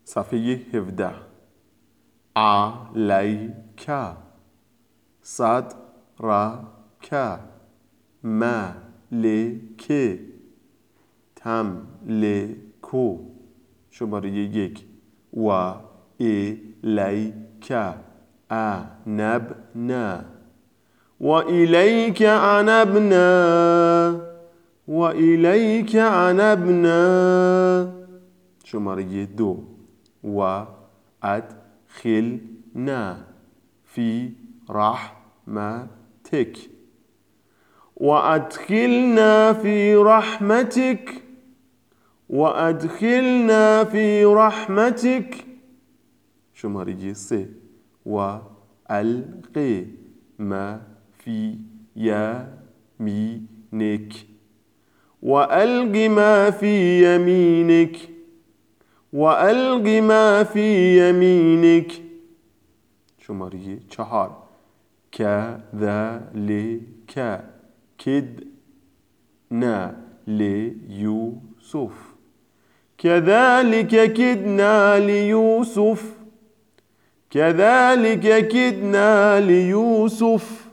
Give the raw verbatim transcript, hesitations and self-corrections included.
صفحه هفده. عليك صدرك ملك تملك شماره یک و إلیک أنبنا وإلیک أنبنا وإلیک أنبنا شماره دو و أدخلنا في رحمتك وأدخلنا في رحمتك وأدخلنا في رحمتك شماره سه و ألق ما في يمينك وألق ما في يمينك وألق ما في يمينك شماره چهار كذلك كدنا ليوسف كذلك كدنا ليوسف كذلك كدنا ليوسف